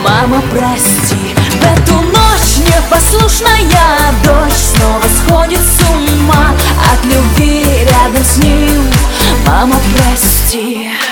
Мама, прости, в эту ночь непослушная дочь снова сходит с ума от любви рядом с ним. Мама, прости.